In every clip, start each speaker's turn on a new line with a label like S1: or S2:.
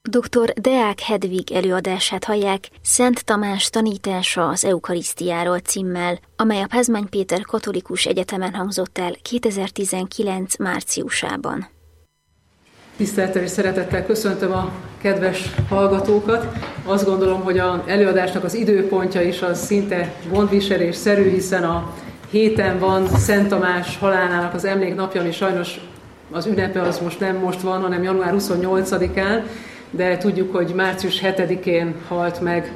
S1: Dr. Deák Hedvig előadását hallják Szent Tamás tanítása az Eukarisztiáról címmel, amely a Pázmány Péter Katolikus Egyetemen hangzott el 2019. márciusában.
S2: Tisztelettel és szeretettel köszöntöm a kedves hallgatókat. Azt gondolom, hogy az előadásnak az időpontja is az szinte gondviselésszerű, hiszen a héten van Szent Tamás halálának az emléknapja, ami sajnos az ünnepe az nem most van, hanem január 28-án, de tudjuk, hogy március 7-én halt meg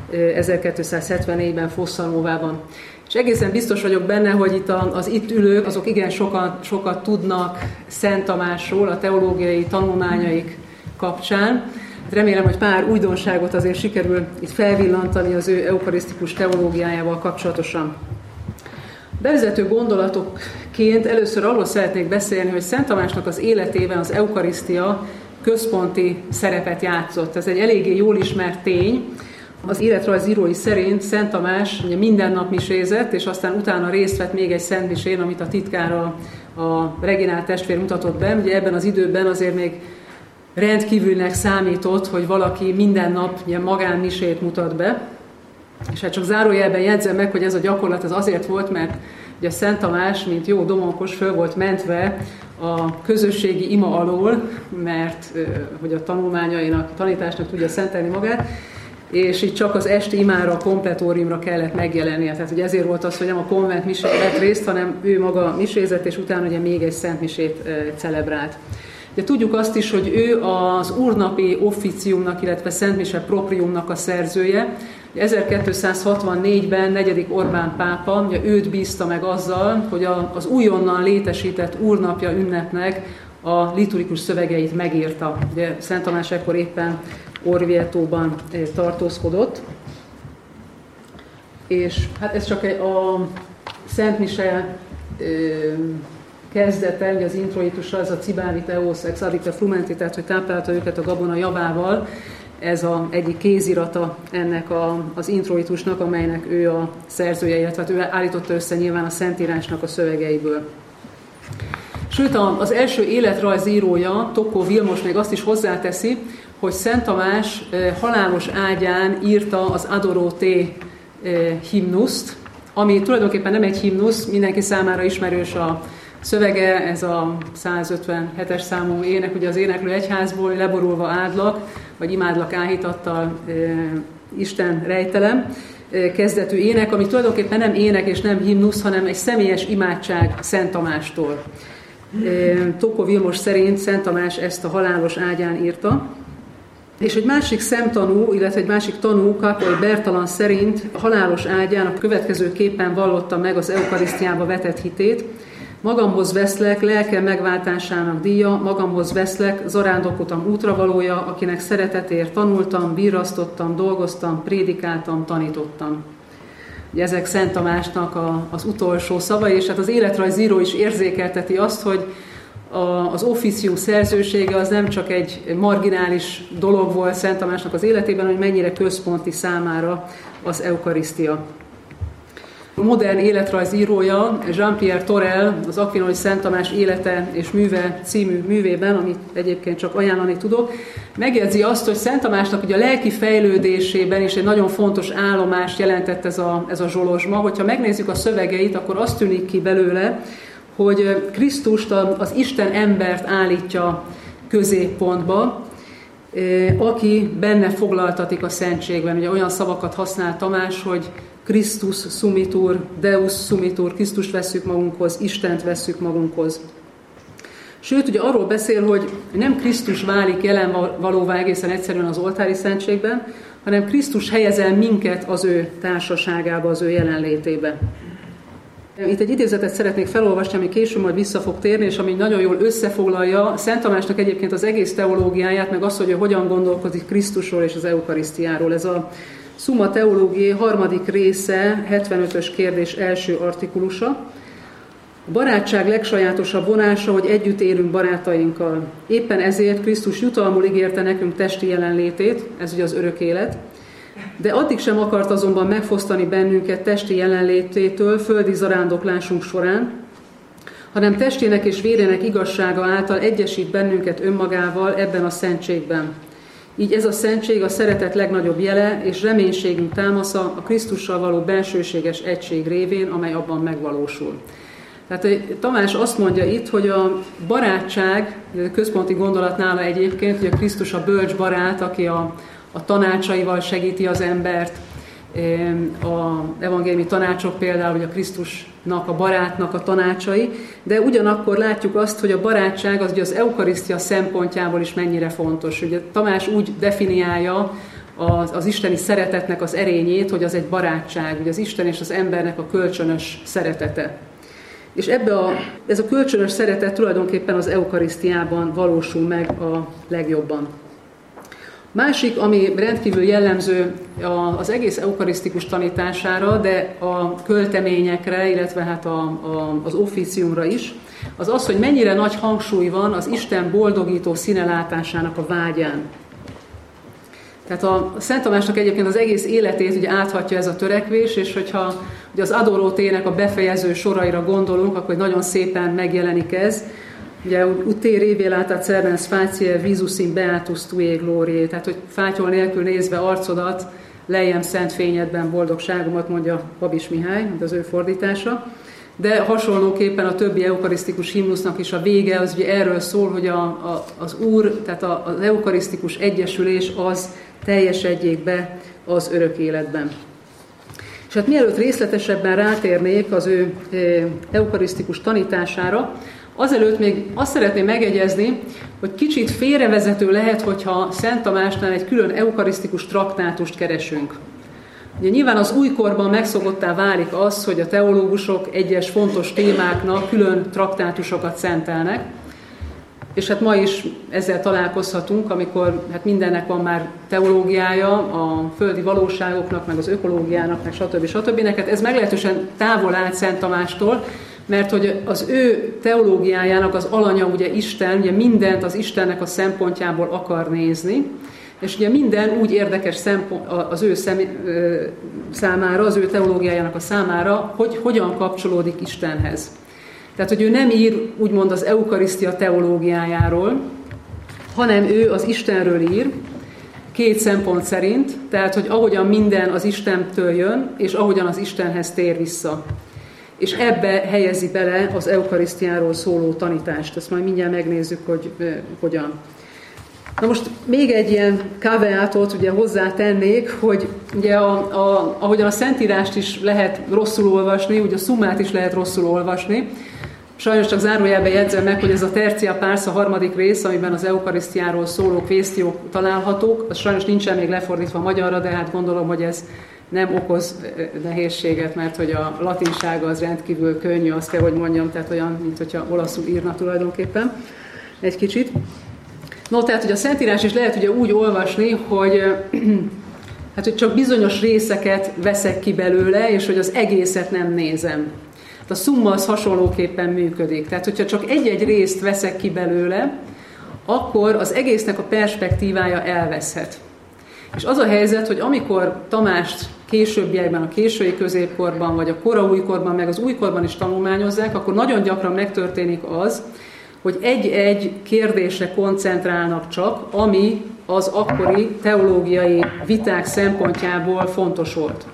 S2: 1274-ben Fosszanóvában. És egészen biztos vagyok benne, hogy az itt ülők, azok igen sokat tudnak Szent Tamásról, a teológiai tanulmányaik kapcsán. Remélem, hogy pár újdonságot azért sikerül itt felvillantani az ő eukarisztikus teológiájával kapcsolatosan. Bevezető gondolatokként először arról szeretnék beszélni, hogy Szent Tamásnak az életében az eukarisztia központi szerepet játszott. Ez egy eléggé jól ismert tény. Az életrajzírói szerint Szent Tamás ugye minden nap misézett, és aztán utána részt vett még egy szentmisén, amit a titkára, a Reginál testvér mutatott be. Ugye ebben az időben azért még rendkívülnek számított, hogy valaki minden nap ugye magánmisét mutat be. És hát csak zárójelben jegyzem meg, hogy ez a gyakorlat ez azért volt, mert ugye Szent Tamás, mint jó domonkos, föl volt mentve a közösségi ima alól, mert hogy a tanulmányainak, a tanításnak tudja szentelni magát, és itt csak az esti imára, a kompletóriumra kellett megjelennie. Tehát ugye ezért volt az, hogy nem a konvent misén vett részt, hanem ő maga misézett, és utána ugye még egy szentmisét celebrált. De tudjuk azt is, hogy ő az úrnapi officiumnak, illetve szentmise propriumnak a szerzője. 1264-ben 4. Orbán pápa őt bízta meg azzal, hogy az újonnan létesített úrnapja ünnepnek a liturgikus szövegeit megírta. Ugye Szent Tamás ekkor éppen Orvietóban tartózkodott. És hát ez csak a szentmise kezdete, ugye az introitusa, ez a Cibárit eos ex adicta frumenti, tehát hogy táplálta őket a gabona javával. Ez egyik kézirata ennek az introitusnak, amelynek ő a szerzője, illetve ő állította össze nyilván a Szentírásnak a szövegeiből. Sőt, az első életrajzírója, Tokó Vilmos még azt is hozzáteszi, hogy Szent Tamás halálos ágyán írta az Adoro Te himnuszt, ami tulajdonképpen nem egy himnusz, mindenki számára ismerős a szövege, ez a 157-es számú ének, ugye az éneklő egyházból, leborulva áldlak, vagy imádlak áhítattal, Isten rejtelem, kezdetű ének, ami tulajdonképpen nem ének és nem himnusz, hanem egy személyes imádság Szent Tamástól. Tokó Vilmos szerint Szent Tamás ezt a halálos ágyán írta, és egy másik szemtanú, illetve egy másik tanú, Kápoly Bertalan szerint a halálos ágyán a következőképpen vallotta meg az eukarisztiába vetett hitét: magamhoz veszlek, lelkem megváltásának díja, magamhoz veszlek, zarándokutam útravalója, akinek szeretetért tanultam, bírasztottam, dolgoztam, prédikáltam, tanítottam. Ugye ezek Szent Tamásnak az utolsó szavai, és hát az életrajzíró is érzékelteti azt, hogy az officium szerzősége az nem csak egy marginális dolog volt Szent Tamásnak az életében, hogy mennyire központi számára az eukarisztia. A modern életrajzírója, Jean-Pierre Torel, az Aquinoi Szent Tamás élete és műve című művében, amit egyébként csak ajánlani tudok, megjegyzi azt, hogy Szent Tamásnak ugye a lelki fejlődésében is egy nagyon fontos állomást jelentett ez a zsolozsma. Hogyha megnézzük a szövegeit, akkor azt tűnik ki belőle, hogy Krisztust, az Isten embert állítja középpontba, aki benne foglaltatik a szentségben. Ugye olyan szavakat használ Tamás, hogy Christus sumitur, Deus sumitur, Krisztust vesszük magunkhoz, Istent vesszük magunkhoz. Sőt, ugye arról beszél, hogy nem Krisztus válik jelen valóvá egészen egyszerűen az oltári szentségben, hanem Krisztus helyezel minket az ő társaságába, az ő jelenlétébe. Itt egy idézetet szeretnék felolvasni, ami később majd vissza fog térni, és ami nagyon jól összefoglalja Szent Tamásnak egyébként az egész teológiáját, meg azt, hogy ő hogyan gondolkodik Krisztusról és az eukarisztiáról. Ez a Summa Theologiae 3. része, 75-ös kérdés első artikulusa. A barátság legsajátosabb vonása, hogy együtt élünk barátainkkal. Éppen ezért Krisztus jutalmul ígérte nekünk testi jelenlétét, ez ugye az örök élet, de addig sem akart azonban megfosztani bennünket testi jelenlététől földi zarándoklásunk során, hanem testének és vérének igazsága által egyesít bennünket önmagával ebben a szentségben. Így ez a szentség a szeretet legnagyobb jele, és reménységünk támasza a Krisztussal való bensőséges egység révén, amely abban megvalósul. Tehát Tamás azt mondja itt, hogy a barátság, a központi gondolat nála egyébként, hogy a Krisztus a bölcs barát, aki a tanácsaival segíti az embert, a evangéliumi tanácsok például, hogy a Krisztusnak, a barátnak a tanácsai, de ugyanakkor látjuk azt, hogy a barátság az, ugye az eukarisztia szempontjából is mennyire fontos. Ugye Tamás úgy definiálja az isteni szeretetnek az erényét, hogy az egy barátság, ugye az Isten és az embernek a kölcsönös szeretete. És ez a kölcsönös szeretet tulajdonképpen az eukarisztiában valósul meg a legjobban. Másik, ami rendkívül jellemző az egész eukarisztikus tanítására, de a költeményekre, illetve hát az officiumra is, az az, hogy mennyire nagy hangsúly van az Isten boldogító színelátásának a vágyán. Tehát a Szent Tamásnak egyébként az egész életét ugye áthatja ez a törekvés, és hogyha ugye az Adorotének a befejező soraira gondolunk, akkor nagyon szépen megjelenik ez. Ugye ut te revelat cernens facie visus in beatus tuae gloriae, tehát hogy fátyol nélkül nézve arcodat, lejjem szent fényedben boldogságomat, mondja Babis Mihály, az ő fordítása. De hasonlóképpen a többi eukarisztikus himnusznak is a vége az ugye erről szól, hogy az Úr, tehát az eukarisztikus egyesülés az teljesedjék be az örök életben. És hát mielőtt részletesebben rátérnék az ő eukarisztikus tanítására, azelőtt még azt szeretném megegyezni, hogy kicsit félrevezető lehet, hogyha Szent Tamásnál egy külön eukarisztikus traktátust keresünk. Ugye nyilván az újkorban megszokottá válik az, hogy a teológusok egyes fontos témáknak külön traktátusokat szentelnek, és hát ma is ezzel találkozhatunk, amikor hát mindennek van már teológiája, a földi valóságoknak, meg az ökológiának, meg stb. Hát ez meglehetősen távol áll Szent Tamástól, mert hogy az ő teológiájának az alanya ugye Isten, ugye mindent az Istennek a szempontjából akar nézni, és ugye minden úgy érdekes szempont az ő számára, az ő teológiájának a számára, hogy hogyan kapcsolódik Istenhez. Tehát, hogy ő nem ír úgymond az eukarisztia teológiájáról, hanem ő az Istenről ír, két szempont szerint, tehát, hogy ahogyan minden az Istentől jön, és ahogyan az Istenhez tér vissza. És ebbe helyezi bele az eukarisztiáról szóló tanítást. Ezt majd mindjárt megnézzük, hogy hogyan. Na most még egy ilyen caveatot ugye hozzátennék, hogy ugye ahogyan a Szentírást is lehet rosszul olvasni, ugye a Summát is lehet rosszul olvasni. Sajnos csak zárójelben jegyzem meg, hogy ez a Tertia Pars, a harmadik rész, amiben az eukarisztiáról szóló questionok találhatók, az sajnos nincsen még lefordítva magyarra, de hát gondolom, hogy ez nem okoz nehézséget, mert hogy a latinsága az rendkívül könnyű, azt kell, hogy mondjam, tehát olyan, mint hogyha olaszul írna tulajdonképpen egy kicsit. No, tehát, hogy a Szentírás is lehet ugye úgy olvasni, hogy, hát, hogy csak bizonyos részeket veszek ki belőle, és hogy az egészet nem nézem. A Summa az hasonlóképpen működik. Tehát, hogyha csak egy-egy részt veszek ki belőle, akkor az egésznek a perspektívája elveszhet. És az a helyzet, hogy amikor Tamást későbbiekben, a késői középkorban, vagy a kora újkorban, meg az újkorban is tanulmányozzák, akkor nagyon gyakran megtörténik az, hogy egy-egy kérdésre koncentrálnak csak, ami az akkori teológiai viták szempontjából fontos volt.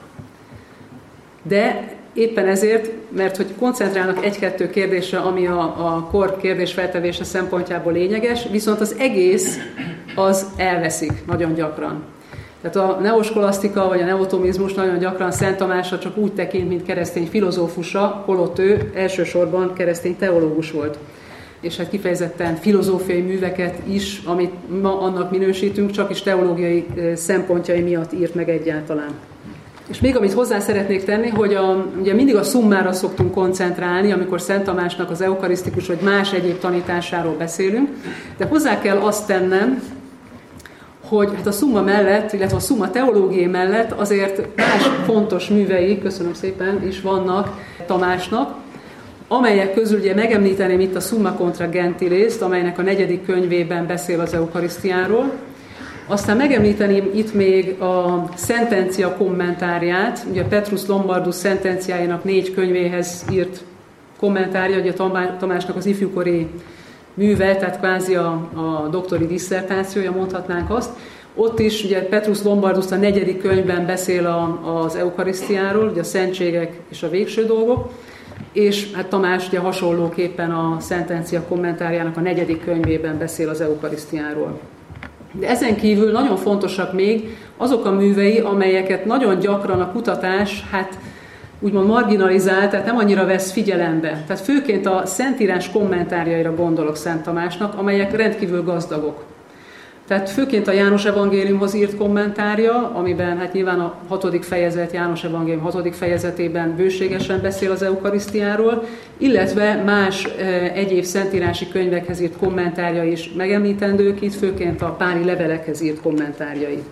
S2: De éppen ezért, mert hogy koncentrálnak egy-kettő kérdésre, ami a kor kérdésfeltevése szempontjából lényeges, viszont az egész az elveszik nagyon gyakran. Tehát a neoskolasztika vagy a neotomizmus nagyon gyakran Szent Tamásra csak úgy tekint, mint keresztény filozófusa, holott ő elsősorban keresztény teológus volt. És hát kifejezetten filozófiai műveket is, amit ma annak minősítünk, csak is teológiai szempontjai miatt írt meg egyáltalán. És még amit hozzá szeretnék tenni, hogy ugye mindig a szummára szoktunk koncentrálni, amikor Szent Tamásnak az eukarisztikus vagy más egyéb tanításáról beszélünk, de hozzá kell azt tennem, hogy hát a szumma mellett, illetve a szumma teológiai mellett azért más fontos művei, köszönöm szépen, is vannak Tamásnak, amelyek közül ugye megemlíteném itt a Summa contra Gentilest, amelynek a 4. könyvében beszél az eukarisztiáról. Aztán megemlíteném itt még a Sententia kommentárját, ugye Petrus Lombardus szentenciájának 4 könyvéhez írt kommentárja, ugye Tamásnak az ifjúkori műve, tehát kvázi a doktori disszertációja, mondhatnánk azt. Ott is ugye Petrus Lombardus a 4. könyvben beszél az eukarisztiáról, ugye a szentségek és a végső dolgok, és hát Tamás ugye hasonlóképpen a Szentencia kommentárjának a 4. könyvében beszél az eukarisztiáról. De ezen kívül nagyon fontosak még azok a művei, amelyeket nagyon gyakran a kutatás úgymond marginalizál, tehát nem annyira vesz figyelembe. Tehát főként a Szentírás kommentárjaira gondolok Szent Tamásnak, amelyek rendkívül gazdagok. Tehát főként a János evangéliumhoz írt kommentárja, amiben hát nyilván a 6. fejezet, János evangélium 6. fejezetében bőségesen beszél az eukarisztiáról, illetve más egyéb szentírási könyvekhez írt kommentárja is megemlítendők itt, főként a páli levelekhez írt kommentárjai.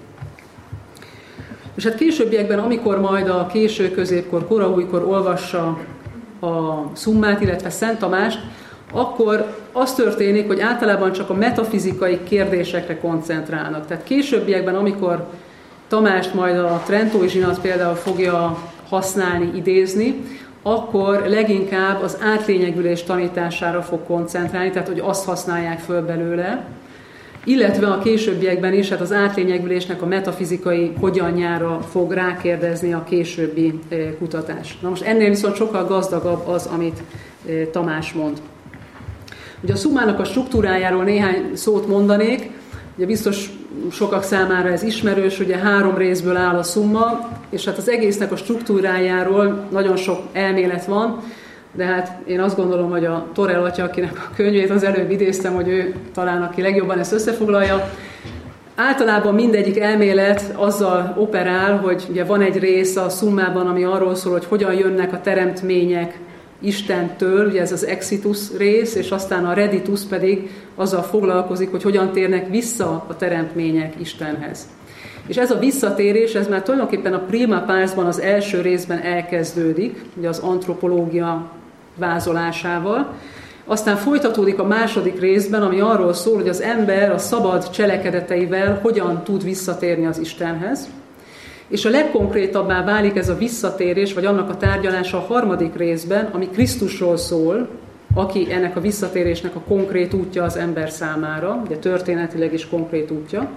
S2: És hát későbbiekben, amikor majd a késő középkor, koraújkor olvassa a Szummát, illetve Szent Tamást, akkor az történik, hogy általában csak a metafizikai kérdésekre koncentrálnak. Tehát későbbiekben, amikor Tamást majd a Trentói zsinat például fogja használni, idézni, akkor leginkább az átlényegülés tanítására fog koncentrálni, tehát hogy azt használják föl belőle, illetve a későbbiekben is hát az átlényegülésnek a metafizikai hogyanjára fog rákérdezni a későbbi kutatás. Na most ennél viszont sokkal gazdagabb az, amit Tamás mond. Ugye a szummának a struktúrájáról néhány szót mondanék, ugye biztos sokak számára ez ismerős, ugye 3 részből áll a szumma, és hát az egésznek a struktúrájáról nagyon sok elmélet van, de hát én azt gondolom, hogy a Torell atya, akinek a könyvét az előbb idéztem, hogy ő talán aki legjobban ezt összefoglalja. Általában mindegyik elmélet azzal operál, hogy ugye van egy rész a szummában, ami arról szól, hogy hogyan jönnek a teremtmények Istentől, ugye ez az exitus rész, és aztán a reditus pedig azzal foglalkozik, hogy hogyan térnek vissza a teremtmények Istenhez. És ez a visszatérés, ez már tulajdonképpen a prima parsban az első részben elkezdődik, ugye az antropológia vázolásával. Aztán folytatódik a második részben, ami arról szól, hogy az ember a szabad cselekedeteivel hogyan tud visszatérni az Istenhez. És a legkonkrétabbá válik ez a visszatérés, vagy annak a tárgyalása a 3. részben, ami Krisztusról szól, aki ennek a visszatérésnek a konkrét útja az ember számára, ugye történetileg is konkrét útja,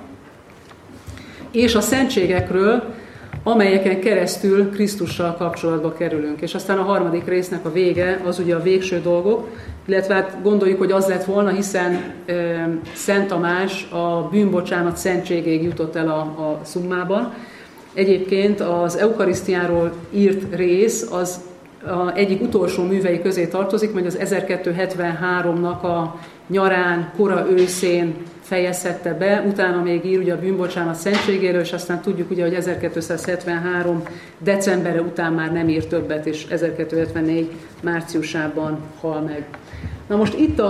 S2: és a szentségekről, amelyeken keresztül Krisztussal kapcsolatba kerülünk. És aztán a 3. résznek a vége, az ugye a végső dolgok, illetve hát gondoljuk, hogy az lett volna, hiszen Szent Tamás a bűnbocsánat szentségéig jutott el a szummában. Egyébként az eukarisztiáról írt rész az egyik utolsó művei közé tartozik, mert az 1273-nak a nyarán, kora őszén fejezhette be, utána még ír ugye a bűnbocsánat szentségéről, és aztán tudjuk ugye, hogy 1273 decemberre után már nem ír többet, és 1274 márciusában hal meg. Na most itt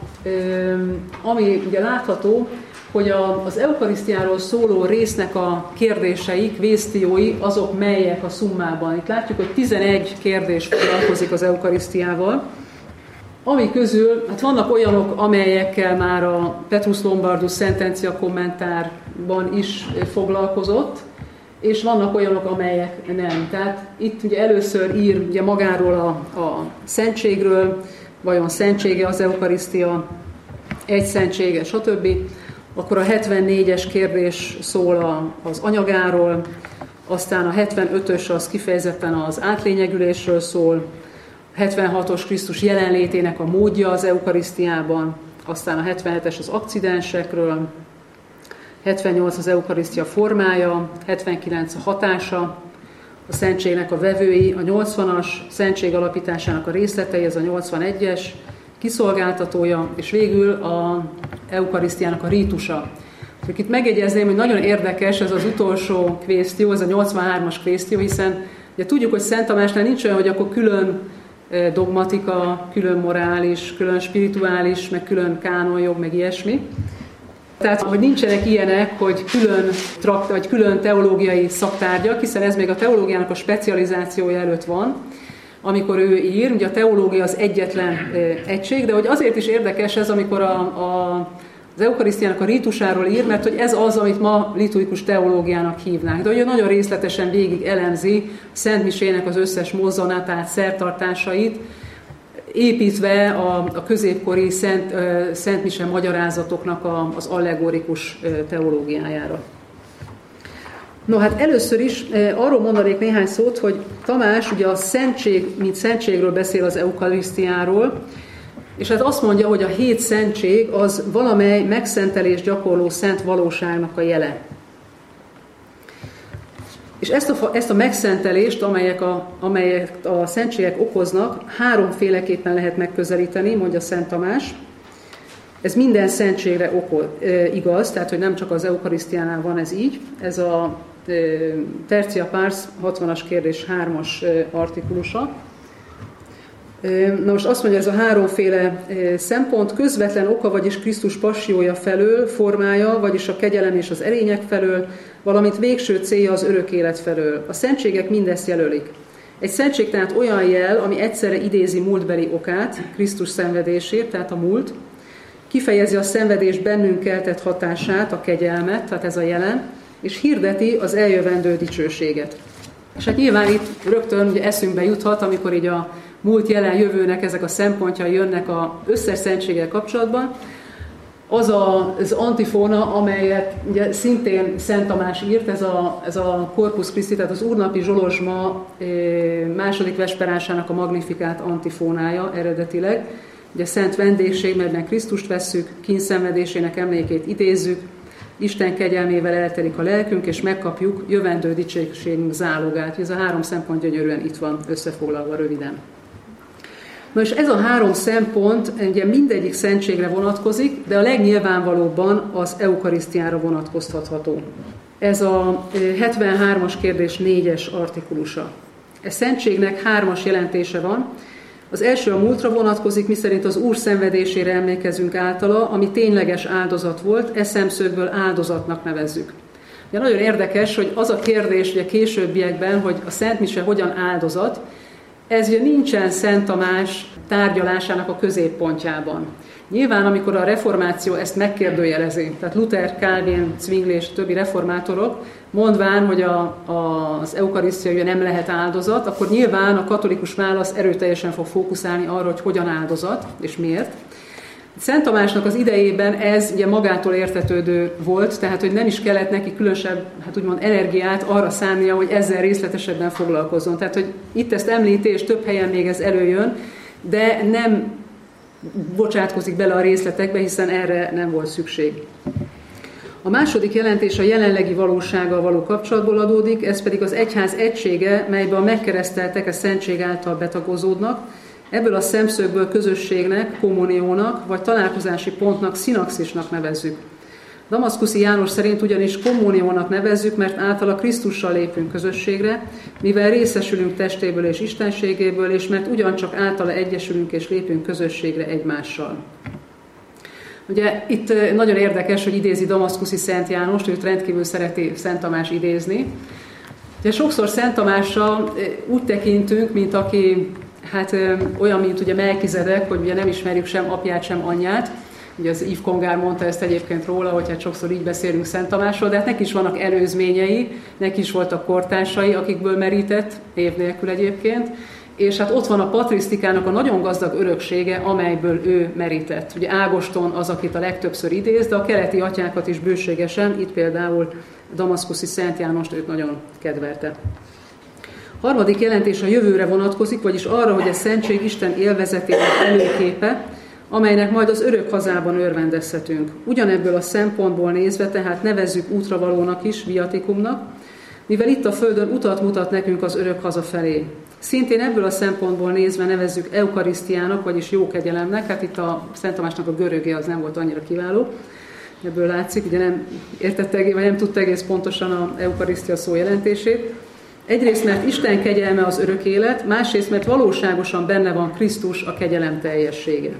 S2: ami ugye látható, hogy az eukarisztiáról szóló résznek a kérdései, kvesztiói, azok melyek a szummában. Itt látjuk, hogy 11 kérdés foglalkozik az eukarisztiával, ami közül hát vannak olyanok, amelyekkel már a Petrus Lombardus Szentencia kommentárban is foglalkozott, és vannak olyanok, amelyek nem. Tehát itt ugye először ír ugye magáról a szentségről, vajon szentsége az eukarisztia, egy szentsége, stb. Akkor a 74-es kérdés szól az anyagáról, aztán a 75-ös az kifejezetten az átlényegülésről szól, a 76-os Krisztus jelenlétének a módja az eukarisztiában, aztán a 77-es az akcidensekről, 78 az eukarisztia formája, 79 a hatása, a szentségnek a vevői, a 80-as szentség alapításának a részletei, ez a 81-es, kiszolgáltatója, és végül a eukarisztiának a rítusa. Itt megjegyezném, hogy nagyon érdekes ez az utolsó kvesztió, ez a 83-as kvesztió, hiszen ugye tudjuk, hogy Szent Tamásnál nincs olyan, hogy akkor külön dogmatika, külön morális, külön spirituális, meg külön kánonjog, meg ilyesmi. Tehát, hogy nincsenek ilyenek, hogy külön teológiai szaktárgyak, hiszen ez még a teológiának a specializációja előtt van, amikor ő ír, ugye a teológia az egyetlen egység, de hogy azért is érdekes ez, amikor az eukarisztiának a rítusáról ír, mert hogy ez az, amit ma liturgikus teológiának hívnánk. De hogy nagyon részletesen végig elemzi Szent Misének az összes mozzanatát, szertartásait, építve a középkori Szent Mise magyarázatoknak az allegorikus teológiájára. No, hát először is arról mondanék néhány szót, hogy Tamás ugye a szentség, mint szentségről beszél az eukarisztiáról, és hát azt mondja, hogy a 7 szentség az valamely megszentelést gyakorló szent valóságnak a jele. És ezt a megszentelést, amelyet a szentségek okoznak, 3-féleképpen lehet megközelíteni, mondja Szent Tamás. Ez minden szentségre igaz, tehát hogy nem csak az eukarisztiánál van ez így. Ez a Tertia Pars 60-as kérdés 3-as artikulusa. Na most azt mondja, ez a 3-féle szempont közvetlen oka, vagyis Krisztus passiója felől, formája, vagyis a kegyelem és az erények felől, valamint végső célja az örök élet felől. A szentségek mindezt jelölik. Egy szentség tehát olyan jel, ami egyszerre idézi múltbeli okát, Krisztus szenvedését, tehát a múlt, kifejezi a szenvedés bennünk keltett hatását, a kegyelmet, tehát ez a jelen, és hirdeti az eljövendő dicsőséget. És hát nyilván itt rögtön ugye eszünkbe juthat, amikor így a múlt, jelen, jövőnek ezek a szempontjai jönnek az összes szentséggel kapcsolatban, az az antifóna, amelyet ugye szintén Szent Tamás írt, ez a Corpus Christi, tehát az Úrnapi Zsolozsma második vesperásának a magnifikált antifónája eredetileg. Ugye szent vendégség, melyben Krisztust vesszük, kínszenvedésének emlékét idézzük, Isten kegyelmével eltelik a lelkünk, és megkapjuk jövendő dicsőségünk zálogát. Ez a 3 szempont gyönyörűen itt van összefoglalva röviden. Na és ez a 3 szempont ugye mindegyik szentségre vonatkozik, de a legnyilvánvalóbban az eukarisztiára vonatkoztatható. Ez a 73-as kérdés 4-es artikulusa. E szentségnek 3-as jelentése van. Az első a múltra vonatkozik, miszerint az Úr szenvedésére emlékezünk általa, ami tényleges áldozat volt, e szemszögből áldozatnak nevezzük. Ugye nagyon érdekes, hogy az a kérdés ugye későbbiekben, hogy a Szent Mise hogyan áldozat, ez ugye nincsen Szent Tamás tárgyalásának a középpontjában. Nyilván, amikor a reformáció ezt megkérdőjelezi, tehát Luther, Calvin, Zwingli és többi reformátorok, mondván, hogy az eukarisztia ugye nem lehet áldozat, akkor nyilván a katolikus válasz erőteljesen fog fókuszálni arra, hogy hogyan áldozat, és miért. Szent Tamásnak az idejében ez ugye magától értetődő volt, tehát hogy nem is kellett neki különösebb, hát úgymond energiát arra szánnia, hogy ezzel részletesebben foglalkozzon. Tehát, hogy itt ezt említi, és több helyen még ez előjön, de nem bocsátkozik bele a részletekbe, hiszen erre nem volt szükség. A második jelentés a jelenlegi valósággal való kapcsolatból adódik, ez pedig az egyház egysége, melyben a megkereszteltek a szentség által betagozódnak. Ebből a szemszögből közösségnek, kommuniónak vagy találkozási pontnak, szinaxisnak nevezzük. Damaszkuszi János szerint ugyanis kommuniónak nevezzük, mert általa Krisztussal lépünk közösségre, mivel részesülünk testéből és istenségéből, és mert ugyancsak általa egyesülünk és lépünk közösségre egymással. Ugye itt nagyon érdekes, hogy idézi damaszkuszi Szent Jánost, őt rendkívül szereti Szent Tamás idézni. Ugye sokszor Szent Tamásra úgy tekintünk, mint aki hát olyan, mint ugye Melkizedek, hogy ugye nem ismerjük sem apját, sem anyját. Ugye az Yves Congar mondta ezt egyébként róla, hogy hát sokszor így beszélünk Szent Tamásról, de hát neki is vannak előzményei, neki is voltak kortársai, akikből merített, év nélkül egyébként, és hát ott van a patrisztikának a nagyon gazdag öröksége, amelyből ő merített. Ugye Ágoston az, akit a legtöbbször idéz, de a keleti atyákat is bőségesen, itt például damaszkuszi Szent Jánost őt nagyon kedvelte. Harmadik jelentés a jövőre vonatkozik, vagyis arra, hogy a szentség Isten élvezetének előképe, amelynek majd az örök hazában örvendezhetünk. Ugyanebből a szempontból nézve, tehát nevezzük útravalónak is, viatikumnak, mivel itt a Földön utat mutat nekünk az örök haza felé. Szintén ebből a szempontból nézve nevezzük eukarisztiának, vagyis jókegyelemnek, hát itt a Szent Tamásnak a göröge az nem volt annyira kiváló, ebből látszik, ugye nem értette, vagy nem tudta egész pontosan az eukarisztia szó jelentését. Egyrészt, mert Isten kegyelme az örök élet, másrészt, mert valóságosan benne van Krisztus, a kegyelem teljessége.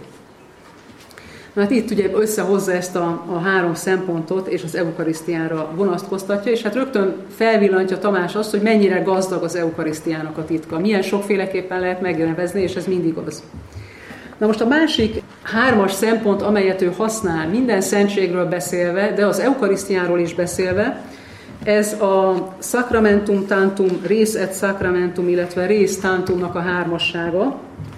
S2: Hát itt ugye összehozza ezt a 3 szempontot, és az eukarisztiára vonatkoztatja, és hát rögtön felvillantja Tamás azt, hogy mennyire gazdag az eukarisztiának a titka, milyen sokféleképpen lehet megnevezni, és ez mindig az. Na most a másik 3-as szempont, amelyet ő használ, minden szentségről beszélve, de az eukarisztiáról is beszélve, ez a sacramentum tantum, res et sacramentum, illetve res tantumnak a 3-assága.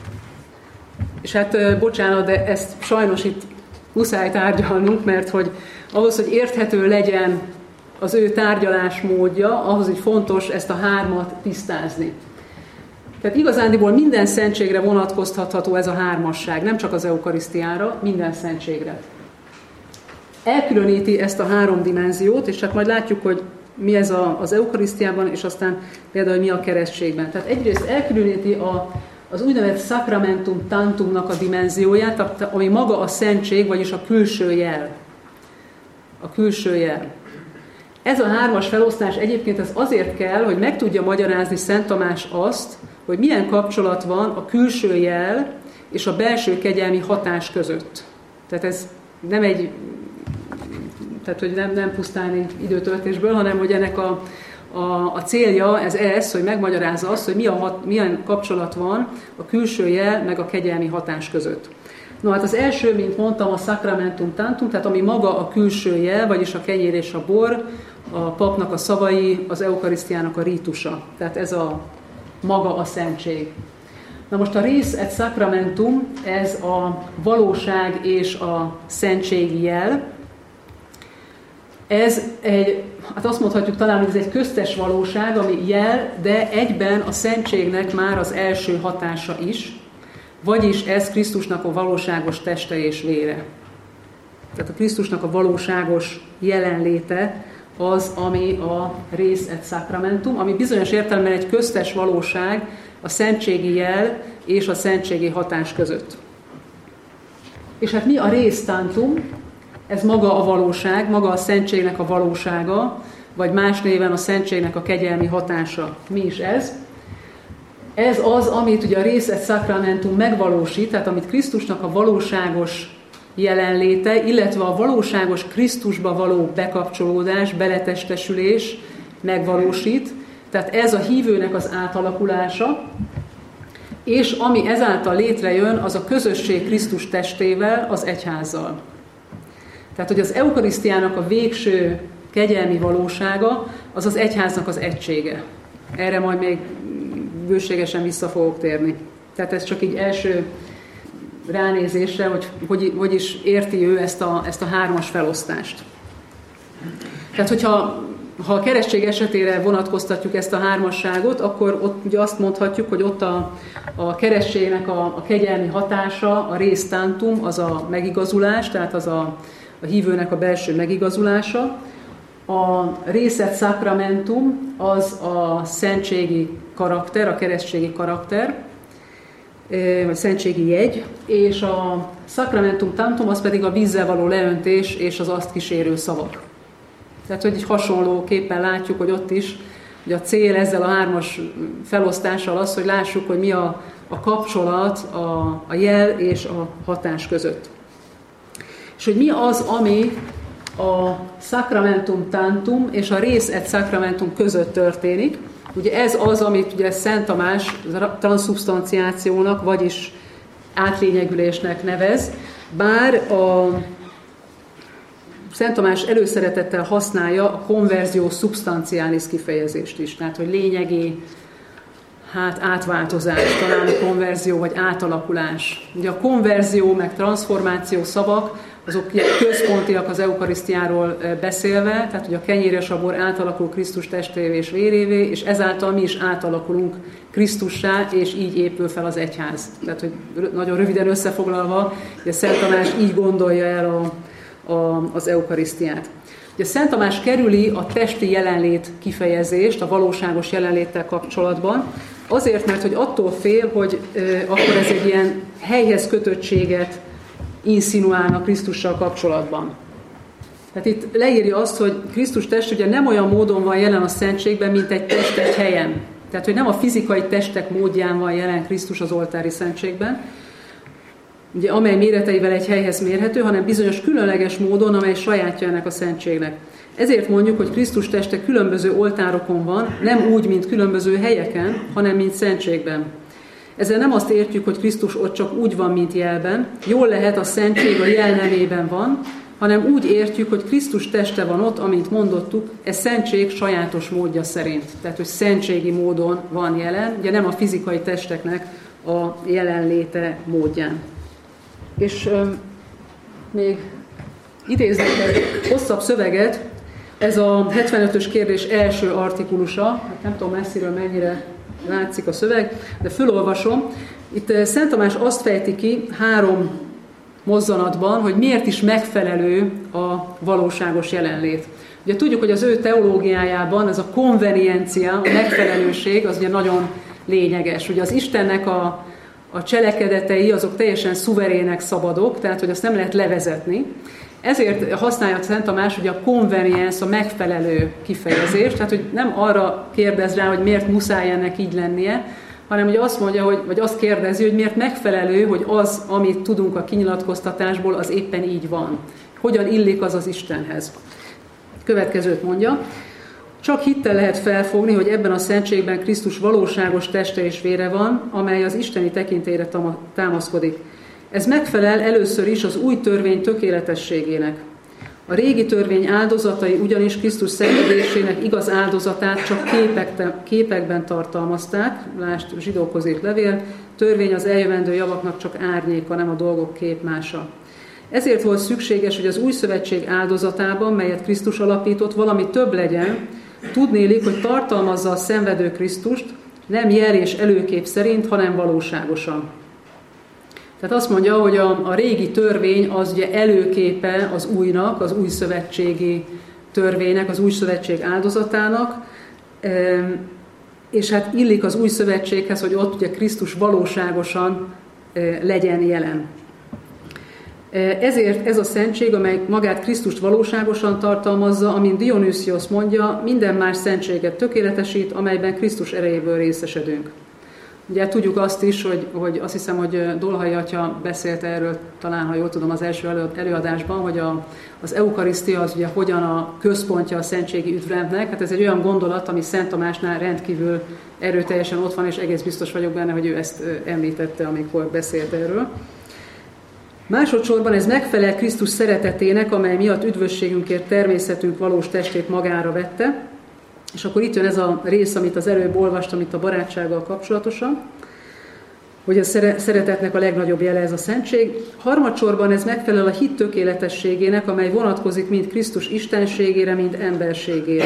S2: És hát bocsánat, de ezt sajnos itt muszáj tárgyalnunk, mert hogy ahhoz, hogy érthető legyen az ő tárgyalásmódja, ahhoz így fontos ezt a hármat tisztázni. Tehát igazándiból minden szentségre vonatkoztatható ez a hármasság, nem csak az eukarisztiára, minden szentségre. Elkülöníti ezt a három dimenziót, és hát majd látjuk, hogy mi ez az eukarisztiában, és aztán például mi a keresztségben. Tehát egyrészt elkülöníti az úgynevezett sacramentum tantumnak a dimenzióját, ami maga a szentség, vagyis a külső jel. A külső jel. Ez a hármas felosztás egyébként ez azért kell, hogy meg tudja magyarázni Szent Tamás azt, hogy milyen kapcsolat van a külső jel és a belső kegyelmi hatás között. Tehát ez nem hogy nem pusztán egy időtöltésből, hanem hogy ennek a célja ez, hogy megmagyarázza azt, hogy milyen kapcsolat van a külső jel meg a kegyelmi hatás között. No, hát az első, mint mondtam, a sacramentum tantum, tehát ami maga a külső jel, vagyis a kenyér és a bor, a papnak a szavai, az eukarisztiának a rítusa. Tehát ez maga a szentség. Na most a res et sacramentum, ez a valóság és a szentségi jel. Ez hát azt mondhatjuk talán, hogy ez egy köztes valóság, ami jel, de egyben a szentségnek már az első hatása is, vagyis ez Krisztusnak a valóságos teste és vére. Tehát a Krisztusnak a valóságos jelenléte az, ami a res et sacramentum, ami bizonyos értelemben egy köztes valóság a szentségi jel és a szentségi hatás között. És hát mi a res tantum? Ez maga a valóság, maga a szentségnek a valósága, vagy más néven a szentségnek a kegyelmi hatása. Mi is ez? Ez az, amit ugye a res et sacramentum megvalósít, tehát amit Krisztusnak a valóságos jelenléte, illetve a valóságos Krisztusba való bekapcsolódás, beletestesülés megvalósít. Tehát ez a hívőnek az átalakulása, és ami ezáltal létrejön, az a közösség Krisztus testével, az egyházzal. Tehát, hogy az eukarisztiának a végső kegyelmi valósága, az az egyháznak az egysége. Erre majd még bőségesen vissza fogok térni. Tehát ez csak így első ránézésre, hogy is érti ő ezt a hármas felosztást. Tehát, hogyha a keresztség esetére vonatkoztatjuk ezt a hármasságot, akkor ott ugye azt mondhatjuk, hogy ott a keresztségnek a kegyelmi hatása, a res tantum, az a megigazulás, tehát az a hívőnek a belső megigazulása. A res et sacramentum az a szentségi karakter, a keresztségi karakter, vagy szentségi jegy, és a sacramentum tantum az pedig a vízzel való leöntés és az azt kísérő szavak. Tehát, hogy így hasonlóképpen látjuk, hogy ott is hogy a cél ezzel a hármas felosztással az, hogy lássuk, hogy mi a kapcsolat a jel és a hatás között. És hogy mi az, ami a sacramentum tantum és a res et sacramentum között történik. Ugye ez az, amit ugye Szent Tamás transzubstanciációnak, vagyis átlényegülésnek nevez, bár a Szent Tamás előszeretettel használja a conversio substantialis kifejezést is, tehát hogy lényegi átváltozás, talán a konverzió vagy átalakulás. Ugye a konverzió meg transformáció szavak, azok központiak az eukarisztiáról beszélve, tehát hogy a kenyér és a bor átalakul Krisztus testévé és vérévé, és ezáltal mi is átalakulunk Krisztussá, és így épül fel az egyház. Tehát, hogy nagyon röviden összefoglalva, ugye Szent Tamás így gondolja el az eukarisztiát. Ugye Szent Tamás kerüli a testi jelenlét kifejezést a valóságos jelenléttel kapcsolatban, azért, mert hogy attól fél, hogy akkor ez egy ilyen helyhez kötöttséget inszinuálna Krisztussal kapcsolatban. Tehát itt leírja azt, hogy Krisztus test ugye nem olyan módon van jelen a szentségben, mint egy test egy helyen. Tehát, hogy nem a fizikai testek módján van jelen Krisztus az oltári szentségben, ugye, amely méreteivel egy helyhez mérhető, hanem bizonyos különleges módon, amely sajátja ennek a szentségnek. Ezért mondjuk, hogy Krisztus teste különböző oltárokon van, nem úgy, mint különböző helyeken, hanem mint szentségben. Ezzel nem azt értjük, hogy Krisztus ott csak úgy van, mint jelben, jól lehet a szentség a jel nemében van, hanem úgy értjük, hogy Krisztus teste van ott, amint mondottuk, ez szentség sajátos módja szerint. Tehát, hogy szentségi módon van jelen, ugye nem a fizikai testeknek a jelenléte módján. És még idéznék egy hosszabb szöveget Ez a 75-ös kérdés első artikulusa, nem tudom messziről mennyire látszik a szöveg, de fölolvasom. Itt Szent Tamás azt fejti ki 3 mozzanatban, hogy miért is megfelelő a valóságos jelenlét. Ugye tudjuk, hogy az ő teológiájában ez a konveniencia, a megfelelőség az ugye nagyon lényeges. Ugye az Istennek a cselekedetei azok teljesen szuverének, szabadok, tehát hogy azt nem lehet levezetni. Ezért használja Szent Tamás ugye a convenience, a megfelelő kifejezést, tehát hogy nem arra kérdez rá, hogy miért muszáj ennek így lennie, hanem hogy azt mondja, vagy azt kérdezi, hogy miért megfelelő, hogy az, amit tudunk a kinyilatkoztatásból, az éppen így van. Hogyan illik az az Istenhez. Következőt mondja, csak hittel lehet felfogni, hogy ebben a szentségben Krisztus valóságos teste és vére van, amely az isteni tekintélyre támaszkodik. Ez megfelel először is az új törvény tökéletességének. A régi törvény áldozatai ugyanis Krisztus szenvedésének igaz áldozatát csak képekben tartalmazták, lásd Zsidókhoz írt levél, törvény az eljövendő javaknak csak árnyéka, nem a dolgok képmása. Ezért volt szükséges, hogy az új szövetség áldozatában, melyet Krisztus alapított, valami több legyen, tudnélik, hogy tartalmazza a szenvedő Krisztust, nem jel és előkép szerint, hanem valóságosan. Tehát azt mondja, hogy a régi törvény az ugye előképe az újnak, az új szövetségi törvénynek, az új szövetség áldozatának, és hát illik az új szövetséghez, hogy ott ugye Krisztus valóságosan legyen jelen. Ezért ez a szentség, amely magát Krisztust valóságosan tartalmazza, amint Dionüsziosz mondja, minden más szentséget tökéletesít, amelyben Krisztus erejéből részesedünk. Ugye tudjuk azt is, hogy azt hiszem, hogy Dolhai atya beszélt erről, talán, ha jól tudom, az első előadásban, hogy az eukarisztia az ugye hogyan a központja a szentségi üdvrendnek. Hát ez egy olyan gondolat, ami Szent Tamásnál rendkívül erőteljesen ott van, és egész biztos vagyok benne, hogy ő ezt említette, amikor beszélt erről. Másodszorban ez megfelel Krisztus szeretetének, amely miatt üdvösségünkért természetünk valós testét magára vette. És akkor itt jön ez a rész, amit az előbb olvastam itt a barátsággal kapcsolatosan, hogy a szeretetnek a legnagyobb jele ez a szentség. Harmadsorban ez megfelel a hit tökéletességének, amely vonatkozik mind Krisztus istenségére, mind emberségére.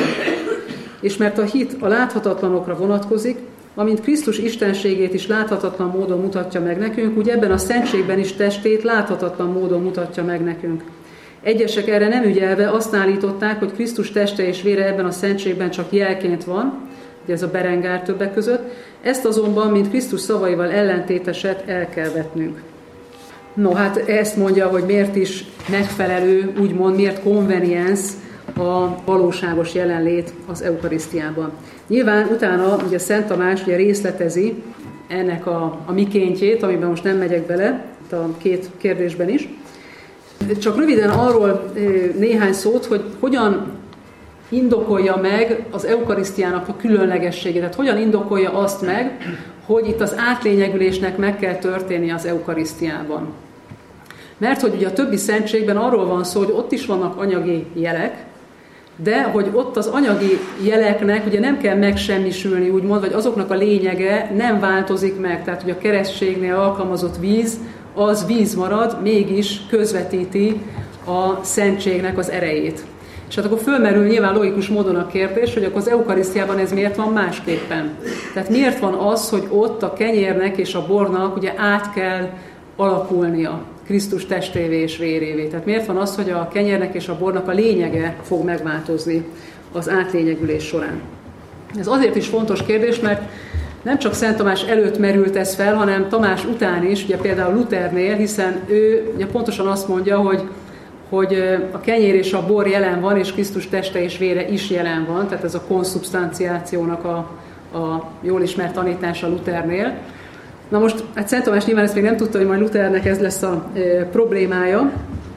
S2: És mert a hit a láthatatlanokra vonatkozik, amint Krisztus istenségét is láthatatlan módon mutatja meg nekünk, úgy ebben a szentségben is testét láthatatlan módon mutatja meg nekünk. Egyesek erre nem ügyelve azt állították, hogy Krisztus teste és vére ebben a szentségben csak jelként van, ugye ez a Berengár többek között, ezt azonban, mint Krisztus szavaival ellentéteset el kell vetnünk. No, hát ezt mondja, hogy miért is megfelelő, úgymond, miért convenience a valóságos jelenlét az eukarisztiában. Nyilván utána ugye Szent Tamás ugye részletezi ennek a mikéntjét, amiben most nem megyek bele, itt a 2 kérdésben is. Csak röviden arról néhány szót, hogy hogyan indokolja meg az eukarisztiának a különlegességét. Tehát hogyan indokolja azt meg, hogy itt az átlényegülésnek meg kell történnie az eukarisztiában. Mert hogy ugye a többi szentségben arról van szó, hogy ott is vannak anyagi jelek, de hogy ott az anyagi jeleknek ugye nem kell megsemmisülni, úgymond, vagy azoknak a lényege nem változik meg. Tehát, hogy a keresztségnél alkalmazott víz, az víz marad, mégis közvetíti a szentségnek az erejét. És hát akkor fölmerül nyilván logikus módon a kérdés, hogy akkor az eukarisztiában ez miért van másképpen. Tehát miért van az, hogy ott a kenyérnek és a bornak ugye át kell alakulnia Krisztus testévé és vérévé. Tehát miért van az, hogy a kenyérnek és a bornak a lényege fog megváltozni az átlényegülés során. Ez azért is fontos kérdés, mert nem csak Szent Tamás előtt merült ez fel, hanem Tamás után is, ugye például Luthernél, hiszen ő ugye pontosan azt mondja, hogy a kenyér és a bor jelen van, és Krisztus teste és vére is jelen van, tehát ez a konszubsztanciációnak a jól ismert tanítása Luthernél. Na most, hát Szent Tamás nyilván ezt még nem tudta, hogy majd Luthernek ez lesz a problémája,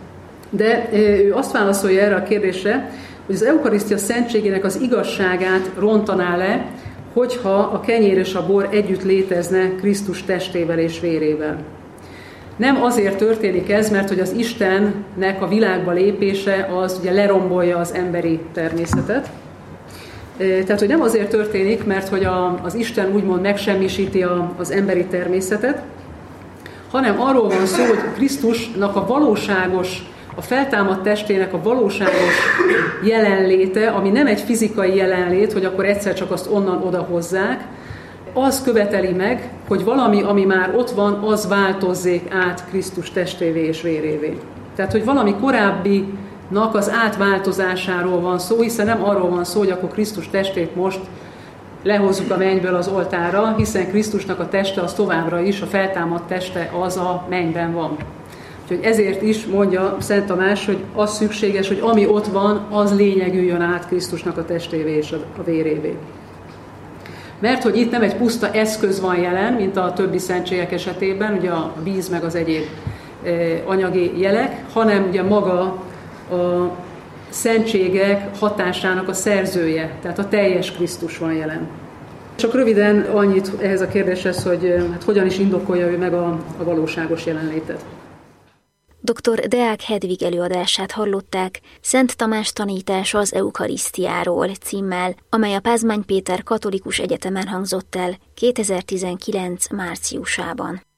S2: de ő azt válaszolja erre a kérdésre, hogy az eukarisztia szentségének az igazságát rontaná le, hogyha a kenyér és a bor együtt létezne Krisztus testével és vérével. Nem azért történik ez, mert hogy az Istennek a világba lépése az ugye lerombolja az emberi természetet. Tehát, hogy nem azért történik, mert hogy az Isten úgymond megsemmisíti az emberi természetet, hanem arról van szó, hogy Krisztusnak a a feltámadt testének a valóságos jelenléte, ami nem egy fizikai jelenlét, hogy akkor egyszer csak azt onnan odahozzák, az követeli meg, hogy valami, ami már ott van, az változzék át Krisztus testévé és vérévé. Tehát, hogy valami korábbinak az átváltozásáról van szó, hiszen nem arról van szó, hogy akkor Krisztus testét most lehozzuk a mennyből az oltárra, hiszen Krisztusnak a teste az továbbra is, a feltámadt teste az a mennyben van. Úgyhogy ezért is mondja Szent Tamás, hogy az szükséges, hogy ami ott van, az lényegüljön át Krisztusnak a testévé és a vérévé. Mert hogy itt nem egy puszta eszköz van jelen, mint a többi szentségek esetében, ugye a víz meg az egyéb anyagi jelek, hanem ugye maga a szentségek hatásának a szerzője, tehát a teljes Krisztus van jelen. Csak röviden annyit ehhez a kérdéshez, hogy hát hogyan is indokolja ő meg a valóságos jelenlétet.
S1: Dr. Deák Hedvig előadását hallották Szent Tamás tanítása az Eukarisztiáról címmel, amely a Pázmány Péter Katolikus Egyetemen hangzott el 2019. márciusában.